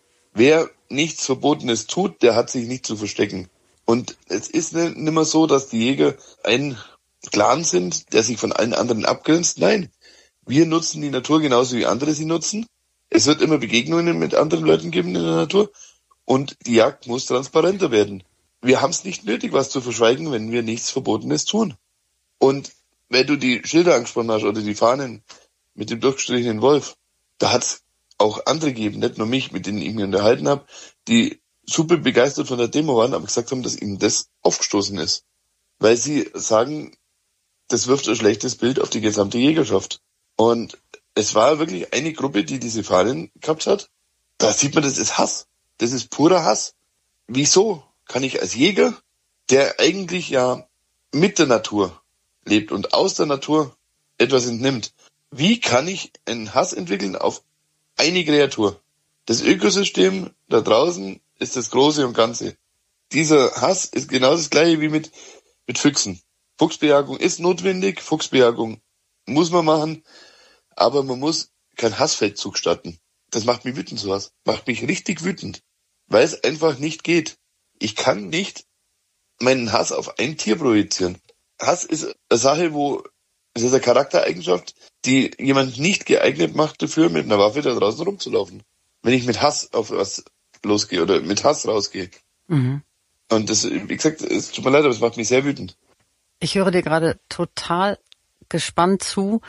Wer nichts Verbotenes tut, der hat sich nicht zu verstecken. Und es ist nicht mehr so, dass die Jäger ein Clan sind, der sich von allen anderen abgrenzt. Nein, wir nutzen die Natur genauso wie andere sie nutzen. Es wird immer Begegnungen mit anderen Leuten geben in der Natur und die Jagd muss transparenter werden. Wir haben es nicht nötig, was zu verschweigen, wenn wir nichts Verbotenes tun. Und wenn du die Schilder angesprochen hast oder die Fahnen mit dem durchgestrichenen Wolf, da hat es auch andere gegeben, nicht nur mich, mit denen ich mich unterhalten habe, die super begeistert von der Demo waren, aber gesagt haben, dass ihnen das aufgestoßen ist. Weil sie sagen, das wirft ein schlechtes Bild auf die gesamte Jägerschaft. Und es war wirklich eine Gruppe, die diese Fahnen gehabt hat. Da sieht man, das ist Hass. Das ist purer Hass. Wieso kann ich als Jäger, der eigentlich ja mit der Natur lebt und aus der Natur etwas entnimmt, wie kann ich einen Hass entwickeln auf eine Kreatur? Das Ökosystem da draußen ist das Große und Ganze. Dieser Hass ist genau das Gleiche wie mit Füchsen. Fuchsbejagung ist notwendig, Fuchsbejagung muss man machen, aber man muss keinen Hassfeldzug starten. Das macht mich wütend, sowas. Macht mich richtig wütend, weil es einfach nicht geht. Ich kann nicht meinen Hass auf ein Tier projizieren. Hass ist eine Sache, es ist eine Charaktereigenschaft, die jemand nicht geeignet macht dafür, mit einer Waffe da draußen rumzulaufen. wenn ich mit Hass auf was losgehe oder mit Hass rausgehe. Mhm. Und das, wie gesagt, es tut mir leid, aber es macht mich sehr wütend. Ich höre dir gerade total gespannt zu,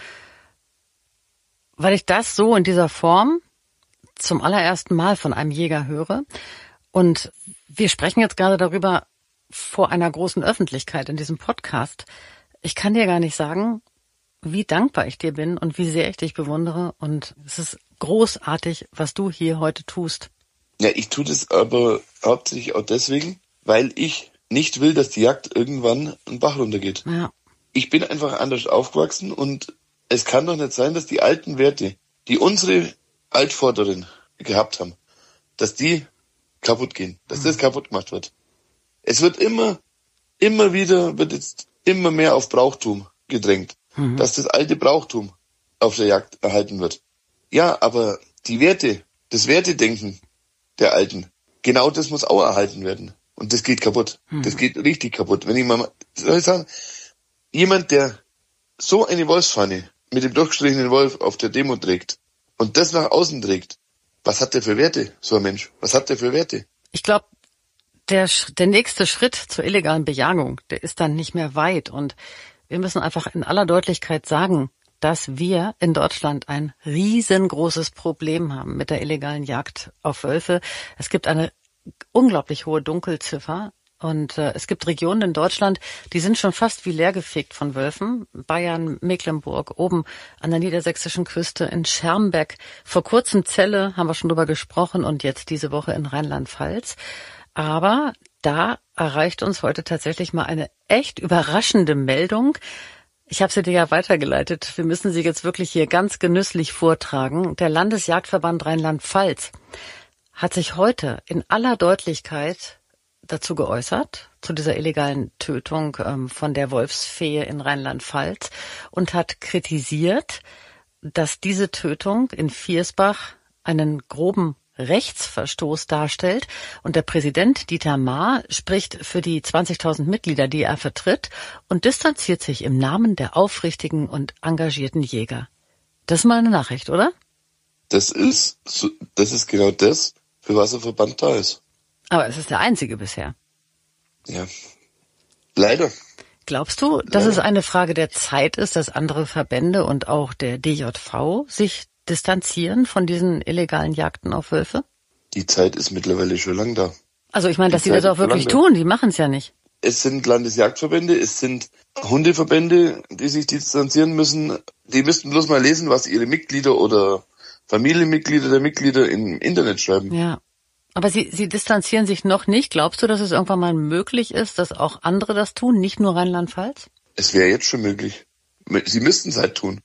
weil ich das so in dieser Form zum allerersten Mal von einem Jäger höre. Und wir sprechen jetzt gerade darüber vor einer großen Öffentlichkeit in diesem Podcast. Ich kann dir gar nicht sagen, wie dankbar ich dir bin und wie sehr ich dich bewundere. Und es ist großartig, was du hier heute tust. Ja, ich tue das aber hauptsächlich auch deswegen, weil ich nicht will, dass die Jagd irgendwann einen Bach runtergeht. Ja. Ich bin einfach anders aufgewachsen und es kann doch nicht sein, dass die alten Werte, die unsere Altvorderen gehabt haben, dass die kaputt gehen, dass das kaputt gemacht wird. Es wird immer wieder, wird jetzt immer mehr auf Brauchtum gedrängt, dass das alte Brauchtum auf der Jagd erhalten wird. Ja, aber die Werte, das Wertedenken der Alten, genau das muss auch erhalten werden. Und das geht kaputt. Das geht richtig kaputt. Wenn ich mal, soll ich sagen, jemand, der so eine Wolfsfahne mit dem durchgestrichenen Wolf auf der Demo trägt und das nach außen trägt, was hat der für Werte, so ein Mensch? Was hat der für Werte? Ich glaube, der nächste Schritt zur illegalen Bejagung, der ist dann nicht mehr weit. Und wir müssen einfach in aller Deutlichkeit sagen, dass wir in Deutschland ein riesengroßes Problem haben mit der illegalen Jagd auf Wölfe. Es gibt eine unglaublich hohe Dunkelziffer. Und es gibt Regionen in Deutschland, die sind schon fast wie leergefegt von Wölfen. Bayern, Mecklenburg, oben an der niedersächsischen Küste, in Schermbeck, vor kurzem Celle, haben wir schon drüber gesprochen, und jetzt diese Woche in Rheinland-Pfalz. Aber da erreicht uns heute tatsächlich mal eine echt überraschende Meldung. Ich habe sie dir ja weitergeleitet. Wir müssen sie jetzt wirklich hier ganz genüsslich vortragen. Der Landesjagdverband Rheinland-Pfalz hat sich heute in aller Deutlichkeit dazu geäußert, zu dieser illegalen Tötung von der Wolfsfehe in Rheinland-Pfalz, und hat kritisiert, dass diese Tötung in Viersbach einen groben Rechtsverstoß darstellt. Und der Präsident Dietmar Maar spricht für die 20.000 Mitglieder, die er vertritt, und distanziert sich im Namen der aufrichtigen und engagierten Jäger. Das ist mal eine Nachricht, oder? Das ist genau das, für was der Verband da ist. Aber es ist der einzige bisher. Ja, leider. Glaubst du, dass es eine Frage der Zeit ist, dass andere Verbände und auch der DJV sich distanzieren von diesen illegalen Jagden auf Wölfe? Die Zeit ist mittlerweile schon lang da. Also ich meine, dass sie das auch wirklich tun, die machen es ja nicht. Es sind Landesjagdverbände, es sind Hundeverbände, die sich distanzieren müssen. Die müssten bloß mal lesen, was ihre Mitglieder oder Familienmitglieder der Mitglieder im Internet schreiben. Ja. Aber sie distanzieren sich noch nicht. Glaubst du, dass es irgendwann mal möglich ist, dass auch andere das tun, nicht nur Rheinland-Pfalz? Es wäre jetzt schon möglich. Sie müssten es halt tun.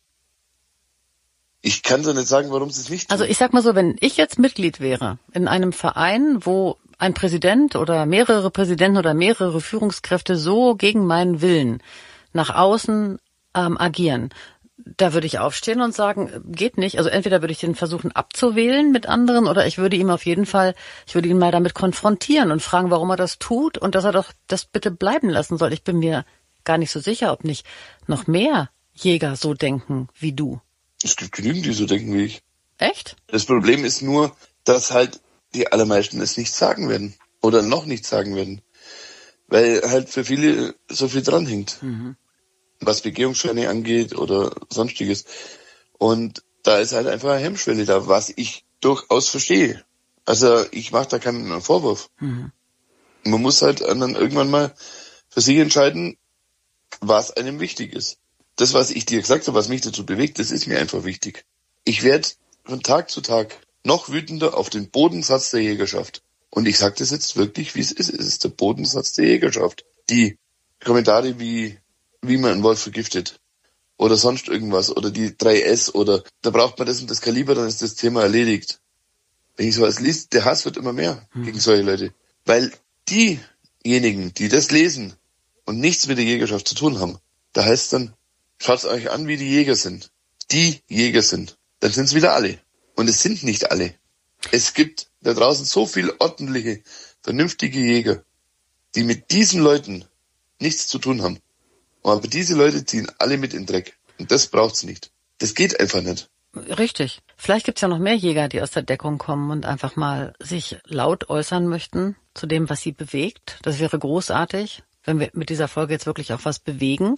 Ich kann so nicht sagen, warum sie es nicht tun. Also ich sag mal so, wenn ich jetzt Mitglied wäre in einem Verein, wo ein Präsident oder mehrere Präsidenten oder mehrere Führungskräfte so gegen meinen Willen nach außen agieren, da würde ich aufstehen und sagen, geht nicht. Also entweder würde ich den versuchen abzuwählen mit anderen, oder ich würde ihn mal damit konfrontieren und fragen, warum er das tut und dass er doch das bitte bleiben lassen soll. Ich bin mir gar nicht so sicher, ob nicht noch mehr Jäger so denken wie du. Es gibt genügend, die so denken wie ich. Echt? Das Problem ist nur, dass halt die allermeisten es nicht sagen werden oder noch nicht sagen werden, weil halt für viele so viel dranhängt. Was Begehungsscheine angeht oder sonstiges. Und da ist halt einfach eine Hemmschwelle da, was ich durchaus verstehe. Also ich mache da keinen Vorwurf. Man muss halt dann irgendwann mal für sich entscheiden, was einem wichtig ist. Das, was ich dir gesagt habe, was mich dazu bewegt, das ist mir einfach wichtig. Ich werde von Tag zu Tag noch wütender auf den Bodensatz der Jägerschaft. Und ich sage das jetzt wirklich, wie es ist. Es ist der Bodensatz der Jägerschaft. Die Kommentare wie man einen Wolf vergiftet oder sonst irgendwas oder die 3S oder da braucht man das und das Kaliber, dann ist das Thema erledigt. Wenn ich sowas liest, der Hass wird immer mehr gegen solche Leute. Weil diejenigen, die das lesen und nichts mit der Jägerschaft zu tun haben, da heißt dann, schaut euch an, wie die Jäger sind. Die Jäger sind. Dann sind es wieder alle. Und es sind nicht alle. Es gibt da draußen so viele ordentliche, vernünftige Jäger, die mit diesen Leuten nichts zu tun haben. Aber diese Leute ziehen alle mit in den Dreck. Und das braucht's nicht. Das geht einfach nicht. Richtig. Vielleicht gibt's ja noch mehr Jäger, die aus der Deckung kommen und einfach mal sich laut äußern möchten zu dem, was sie bewegt. Das wäre großartig, wenn wir mit dieser Folge jetzt wirklich auch was bewegen.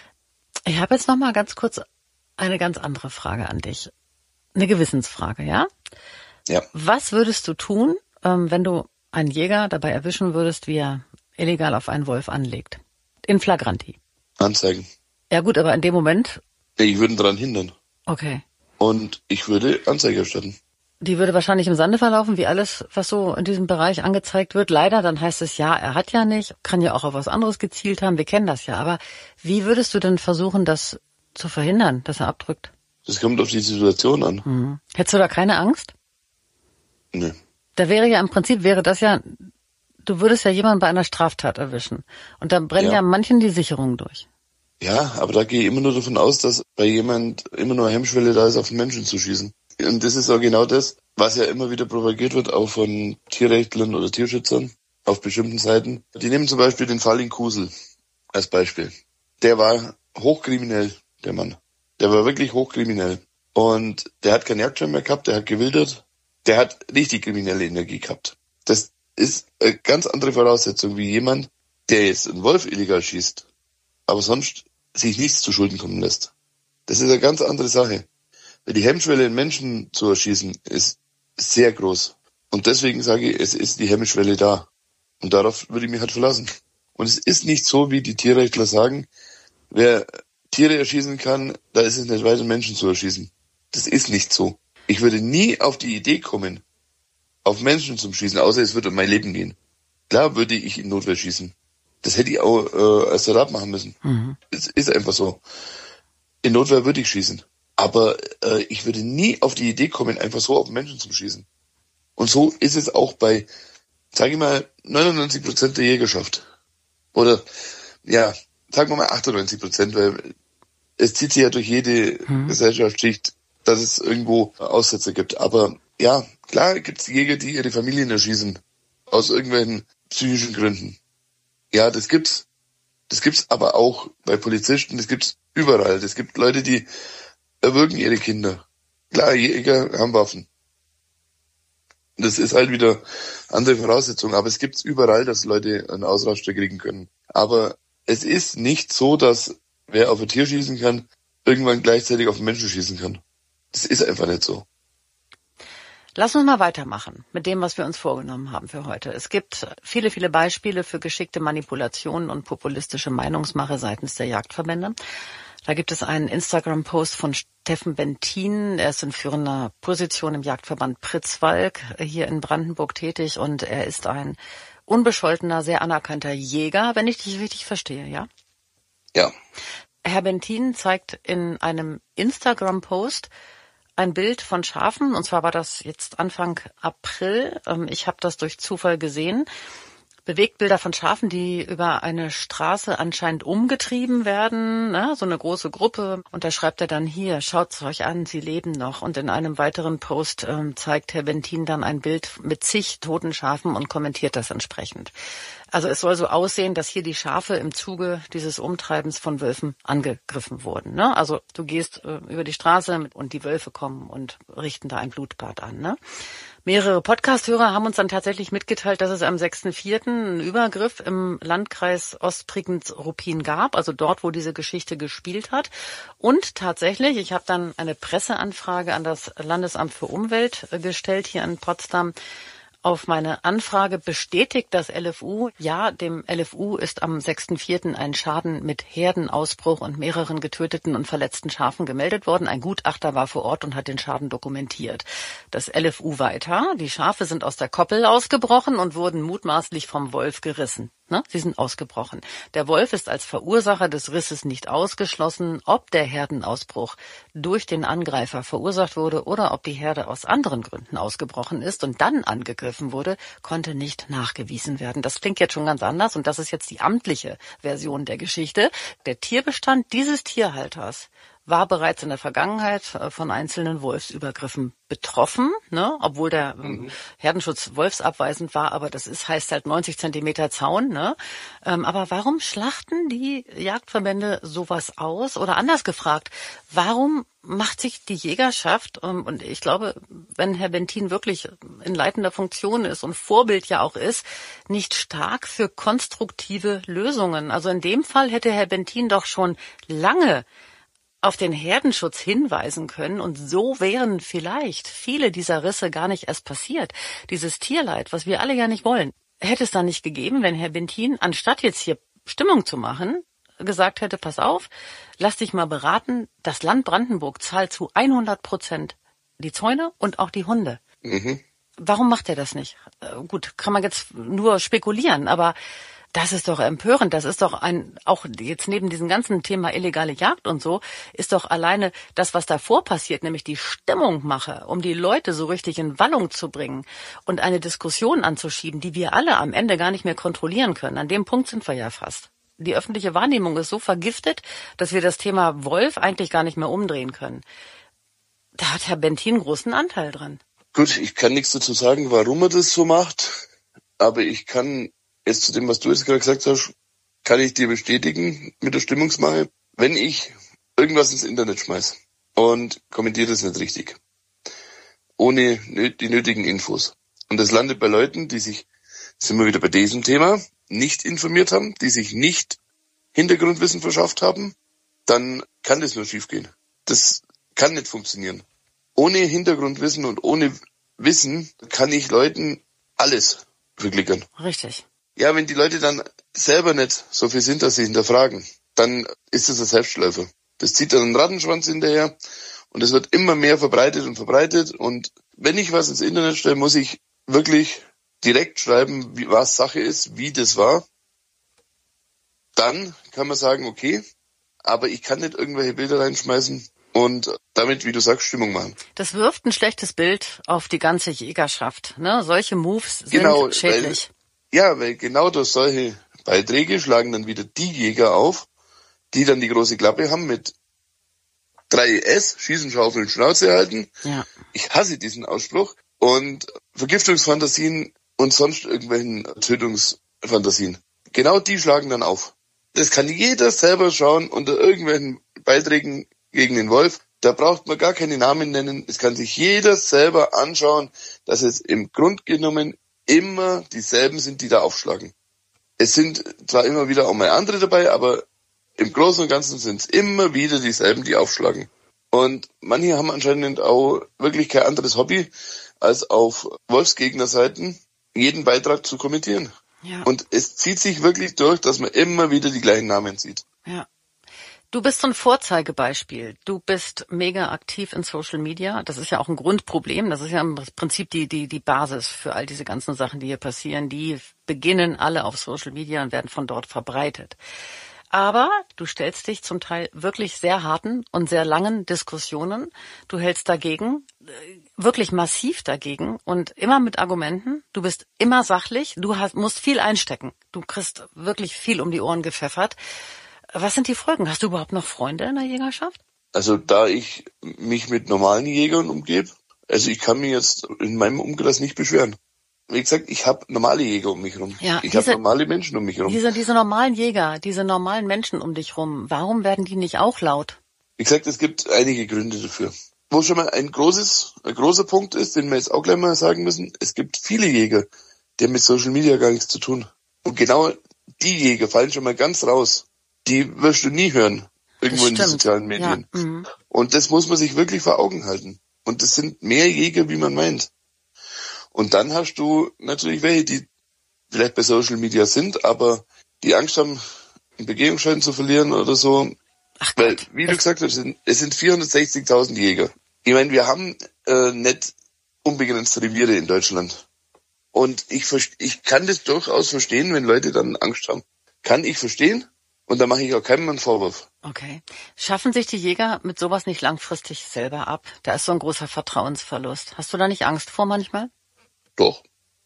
Ich habe jetzt noch mal ganz kurz eine ganz andere Frage an dich. Eine Gewissensfrage, ja? Ja. Was würdest du tun, wenn du einen Jäger dabei erwischen würdest, wie er illegal auf einen Wolf anlegt? In flagranti. Anzeigen. Ja gut, aber in dem Moment... Ich würde ihn daran hindern. Okay. Und ich würde Anzeige erstatten. Die würde wahrscheinlich im Sande verlaufen, wie alles, was so in diesem Bereich angezeigt wird. Leider, dann heißt es ja, er hat ja nicht, kann ja auch auf was anderes gezielt haben, wir kennen das ja. Aber wie würdest du denn versuchen, das zu verhindern, dass er abdrückt? Das kommt auf die Situation an. Hättest du da keine Angst? Nee. Da wäre ja im Prinzip, wäre das ja, du würdest ja jemanden bei einer Straftat erwischen. Und da brennen ja manchen die Sicherungen durch. Ja, aber da gehe ich immer nur davon aus, dass bei jemand immer nur eine Hemmschwelle da ist, auf den Menschen zu schießen. Und das ist auch genau das, was ja immer wieder propagiert wird, auch von Tierrechtlern oder Tierschützern auf bestimmten Seiten. Die nehmen zum Beispiel den Fall in Kusel als Beispiel. Der war hochkriminell, der Mann. Der war wirklich hochkriminell. Und der hat keinen Jagdschein mehr gehabt, der hat gewildert. Der hat richtig kriminelle Energie gehabt. Das ist eine ganz andere Voraussetzung wie jemand, der jetzt einen Wolf illegal schießt, aber sonst sich nichts zu Schulden kommen lässt. Das ist eine ganz andere Sache. Weil die Hemmschwelle, einen Menschen zu erschießen, ist sehr groß. Und deswegen sage ich, es ist die Hemmschwelle da. Und darauf würde ich mich halt verlassen. Und es ist nicht so, wie die Tierrechtler sagen, wer Tiere erschießen kann, da ist es nicht weit, einen Menschen zu erschießen. Das ist nicht so. Ich würde nie auf die Idee kommen, auf Menschen zu schießen, außer es würde um mein Leben gehen. Klar würde ich in Notwehr schießen. Das hätte ich auch als Soldat machen müssen. Es ist einfach so. In Notwehr würde ich schießen. Aber ich würde nie auf die Idee kommen, einfach so auf Menschen zu schießen. Und so ist es auch bei, sage ich mal, 99% der Jägerschaft. Oder, ja, sagen wir mal 98%, weil es zieht sich ja durch jede Gesellschaftsschicht, dass es irgendwo Aussetzer gibt. Aber ja, klar gibt es Jäger, die ihre Familien erschießen. Aus irgendwelchen psychischen Gründen. Ja, das gibt's. Das gibt's aber auch bei Polizisten, das gibt's überall. Es gibt Leute, die erwürgen ihre Kinder. Klar, Jäger haben Waffen. Das ist halt wieder andere Voraussetzungen, aber es gibt's überall, dass Leute einen Ausraster kriegen können. Aber es ist nicht so, dass wer auf ein Tier schießen kann, irgendwann gleichzeitig auf einen Menschen schießen kann. Das ist einfach nicht so. Lass uns mal weitermachen mit dem, was wir uns vorgenommen haben für heute. Es gibt viele, viele Beispiele für geschickte Manipulationen und populistische Meinungsmache seitens der Jagdverbände. Da gibt es einen Instagram-Post von Steffen Bentin. Er ist in führender Position im Jagdverband Pritzwalk hier in Brandenburg tätig und er ist ein unbescholtener, sehr anerkannter Jäger, wenn ich dich richtig verstehe, ja? Ja. Herr Bentin zeigt in einem Instagram-Post ein Bild von Schafen, und zwar war das jetzt Anfang April. Ich habe das durch Zufall gesehen. Bewegtbilder von Schafen, die über eine Straße anscheinend umgetrieben werden, ne? So eine große Gruppe. Und da schreibt er dann hier, schaut's euch an, sie leben noch. Und in einem weiteren Post zeigt Herr Bentin dann ein Bild mit zig toten Schafen und kommentiert das entsprechend. Also es soll so aussehen, dass hier die Schafe im Zuge dieses Umtreibens von Wölfen angegriffen wurden. Ne? Also du gehst über die Straße und die Wölfe kommen und richten da ein Blutbad an. Ne? Mehrere Podcast-Hörer haben uns dann tatsächlich mitgeteilt, dass es am 6.4. einen Übergriff im Landkreis Ostprignitz-Ruppin gab, also dort, wo diese Geschichte gespielt hat. Und tatsächlich, ich habe dann eine Presseanfrage an das Landesamt für Umwelt gestellt hier in Potsdam. Auf meine Anfrage bestätigt das LFU, ja, dem LFU ist am 6.4. ein Schaden mit Herdenausbruch und mehreren getöteten und verletzten Schafen gemeldet worden. Ein Gutachter war vor Ort und hat den Schaden dokumentiert. Das LFU weiter, die Schafe sind aus der Koppel ausgebrochen und wurden mutmaßlich vom Wolf gerissen. Ne? Sie sind ausgebrochen. Der Wolf ist als Verursacher des Risses nicht ausgeschlossen. Ob der Herdenausbruch durch den Angreifer verursacht wurde oder ob die Herde aus anderen Gründen ausgebrochen ist und dann angegriffen wurde, konnte nicht nachgewiesen werden. Das klingt jetzt schon ganz anders und das ist jetzt die amtliche Version der Geschichte. Der Tierbestand dieses Tierhalters war bereits in der Vergangenheit von einzelnen Wolfsübergriffen betroffen, ne? Obwohl der Herdenschutz wolfsabweisend war, aber das heißt halt 90 Zentimeter Zaun. Ne? Aber warum schlachten die Jagdverbände sowas aus? Oder anders gefragt, warum macht sich die Jägerschaft, und ich glaube, wenn Herr Bentin wirklich in leitender Funktion ist und Vorbild ja auch ist, nicht stark für konstruktive Lösungen? Also in dem Fall hätte Herr Bentin doch schon lange auf den Herdenschutz hinweisen können und so wären vielleicht viele dieser Risse gar nicht erst passiert. Dieses Tierleid, was wir alle ja nicht wollen, hätte es dann nicht gegeben, wenn Herr Bentin, anstatt jetzt hier Stimmung zu machen, gesagt hätte, pass auf, lass dich mal beraten, das Land Brandenburg zahlt zu 100% die Zäune und auch die Hunde. Warum macht er das nicht? Gut, kann man jetzt nur spekulieren, aber das ist doch empörend. Das ist doch auch jetzt neben diesem ganzen Thema illegale Jagd und so, ist doch alleine das, was davor passiert, nämlich die Stimmungmache, um die Leute so richtig in Wallung zu bringen und eine Diskussion anzuschieben, die wir alle am Ende gar nicht mehr kontrollieren können. An dem Punkt sind wir ja fast. Die öffentliche Wahrnehmung ist so vergiftet, dass wir das Thema Wolf eigentlich gar nicht mehr umdrehen können. Da hat Herr Bentin großen Anteil dran. Gut, ich kann nichts dazu sagen, warum er das so macht, aber ich kann jetzt zu dem, was du jetzt gerade gesagt hast, kann ich dir bestätigen mit der Stimmungsmache, wenn ich irgendwas ins Internet schmeiß und kommentiere das nicht richtig, ohne die nötigen Infos. Und das landet bei Leuten, die sich, sind wir wieder bei diesem Thema, nicht informiert haben, die sich nicht Hintergrundwissen verschafft haben, dann kann das nur schiefgehen. Das kann nicht funktionieren. Ohne Hintergrundwissen und ohne Wissen kann ich Leuten alles verklickern. Richtig. Ja, wenn die Leute dann selber nicht so viel sind, dass sie hinterfragen, dann ist das ein Selbstläufer. Das zieht dann einen Rattenschwanz hinterher und es wird immer mehr verbreitet und wenn ich was ins Internet stelle, muss ich wirklich direkt schreiben, was Sache ist, wie das war. Dann kann man sagen, okay, aber ich kann nicht irgendwelche Bilder reinschmeißen und damit, wie du sagst, Stimmung machen. Das wirft ein schlechtes Bild auf die ganze Jägerschaft. Ne? Solche Moves sind schädlich. Weil genau durch solche Beiträge schlagen dann wieder die Jäger auf, die dann die große Klappe haben mit 3S, Schießen, Schaufeln, Schnauze halten. Ja. Ich hasse diesen Ausspruch. Und Vergiftungsfantasien und sonst irgendwelchen Tötungsfantasien. Genau die schlagen dann auf. Das kann jeder selber schauen unter irgendwelchen Beiträgen gegen den Wolf. Da braucht man gar keine Namen nennen. Es kann sich jeder selber anschauen, dass es im Grunde genommen immer dieselben sind, die da aufschlagen. Es sind zwar immer wieder auch mal andere dabei, aber im Großen und Ganzen sind es immer wieder dieselben, die aufschlagen. Und manche haben anscheinend auch wirklich kein anderes Hobby, als auf Wolfsgegnerseiten jeden Beitrag zu kommentieren. Ja. Und es zieht sich wirklich durch, dass man immer wieder die gleichen Namen sieht. Ja. Du bist so ein Vorzeigebeispiel. Du bist mega aktiv in Social Media. Das ist ja auch ein Grundproblem. Das ist ja im Prinzip die Basis für all diese ganzen Sachen, die hier passieren. Die beginnen alle auf Social Media und werden von dort verbreitet. Aber du stellst dich zum Teil wirklich sehr harten und sehr langen Diskussionen. Du hältst dagegen, wirklich massiv dagegen und immer mit Argumenten. Du bist immer sachlich. Du musst viel einstecken. Du kriegst wirklich viel um die Ohren gepfeffert. Was sind die Folgen? Hast du überhaupt noch Freunde in der Jägerschaft? Also da ich mich mit normalen Jägern umgebe, also ich kann mich jetzt in meinem Umkreis nicht beschweren. Wie gesagt, ich habe normale Jäger um mich rum. Ja, ich habe normale Menschen um mich rum. Diese normalen Jäger, diese normalen Menschen um dich rum, warum werden die nicht auch laut? Wie gesagt, es gibt einige Gründe dafür. Wo schon mal ein großer Punkt ist, den wir jetzt auch gleich mal sagen müssen, es gibt viele Jäger, die haben mit Social Media gar nichts zu tun. Und genau die Jäger fallen schon mal ganz raus. Die wirst du nie hören, irgendwo in den sozialen Medien. Ja. Mhm. Und das muss man sich wirklich vor Augen halten. Und das sind mehr Jäger, wie man meint. Und dann hast du natürlich welche, die vielleicht bei Social Media sind, aber die Angst haben, einen Begehungsschein zu verlieren oder so. Ach Weil, Gott. wie du gesagt hast, es sind 460.000 Jäger. Ich meine, wir haben nicht unbegrenzt Reviere in Deutschland. Und ich kann das durchaus verstehen, wenn Leute dann Angst haben. Kann ich verstehen. Und da mache ich auch keinem einen Vorwurf. Okay. Schaffen sich die Jäger mit sowas nicht langfristig selber ab? Da ist so ein großer Vertrauensverlust. Hast du da nicht Angst vor manchmal? Doch.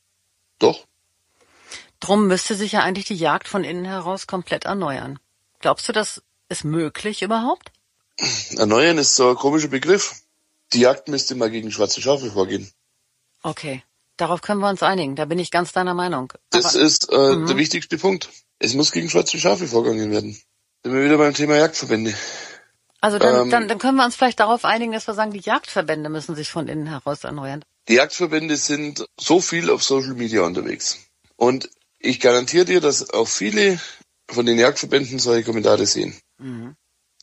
Drum müsste sich ja eigentlich die Jagd von innen heraus komplett erneuern. Glaubst du, das ist möglich überhaupt? Erneuern ist so ein komischer Begriff. Die Jagd müsste mal gegen schwarze Schafe vorgehen. Okay, darauf können wir uns einigen. Da bin ich ganz deiner Meinung. Das ist der wichtigste Punkt. Es muss gegen schwarze Schafe vorgegangen werden. Sind wir wieder beim Thema Jagdverbände. Also dann können wir uns vielleicht darauf einigen, dass wir sagen, die Jagdverbände müssen sich von innen heraus erneuern. Die Jagdverbände sind so viel auf Social Media unterwegs. Und ich garantiere dir, dass auch viele von den Jagdverbänden solche Kommentare sehen. Mhm.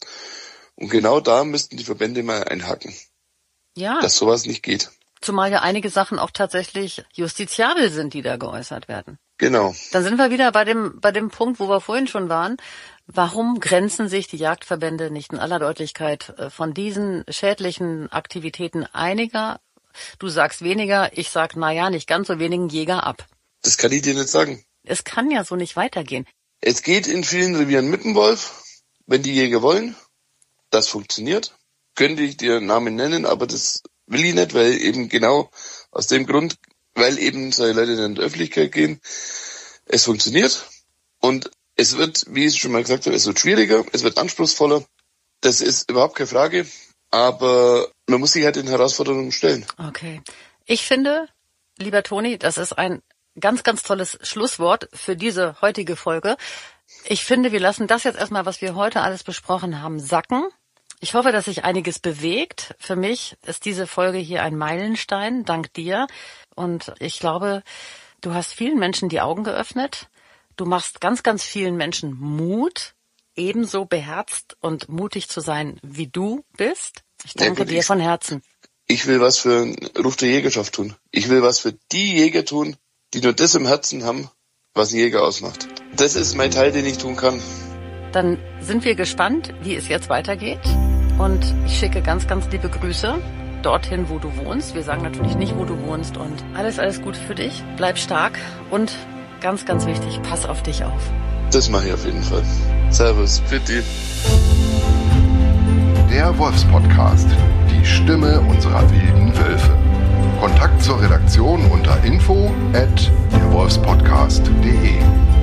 Und genau da müssten die Verbände mal einhaken. Ja. Dass sowas nicht geht. Zumal ja einige Sachen auch tatsächlich justiziabel sind, die da geäußert werden. Genau. Dann sind wir wieder bei dem Punkt, wo wir vorhin schon waren. Warum grenzen sich die Jagdverbände nicht in aller Deutlichkeit von diesen schädlichen Aktivitäten einiger, du sagst weniger, ich sag nicht ganz so wenigen Jäger ab? Das kann ich dir nicht sagen. Es kann ja so nicht weitergehen. Es geht in vielen Revieren mit dem Wolf, wenn die Jäger wollen. Das funktioniert. Könnte ich dir Namen nennen, aber das will ich nicht, weil eben genau aus dem Grund, weil eben solche Leute in die Öffentlichkeit gehen. Es funktioniert und es wird, wie ich schon mal gesagt habe, es wird schwieriger, es wird anspruchsvoller. Das ist überhaupt keine Frage, aber man muss sich halt den Herausforderungen stellen. Okay. Ich finde, lieber Toni, das ist ein ganz, ganz tolles Schlusswort für diese heutige Folge. Ich finde, wir lassen das jetzt erstmal, was wir heute alles besprochen haben, sacken. Ich hoffe, dass sich einiges bewegt. Für mich ist diese Folge hier ein Meilenstein, dank dir. Und ich glaube, du hast vielen Menschen die Augen geöffnet. Du machst ganz, ganz vielen Menschen Mut, ebenso beherzt und mutig zu sein, wie du bist. Ich danke dir von Herzen. Ich will was für den Ruf der Jägerschaft tun. Ich will was für die Jäger tun, die nur das im Herzen haben, was ein Jäger ausmacht. Das ist mein Teil, den ich tun kann. Dann sind wir gespannt, wie es jetzt weitergeht. Und ich schicke ganz, ganz liebe Grüße dorthin, wo du wohnst. Wir sagen natürlich nicht, wo du wohnst. Und alles Gute für dich. Bleib stark und ganz, ganz wichtig, pass auf dich auf. Das mache ich auf jeden Fall. Servus, Fitti. Der Wolfspodcast. Die Stimme unserer wilden Wölfe. Kontakt zur Redaktion unter info@derwolfspodcast.de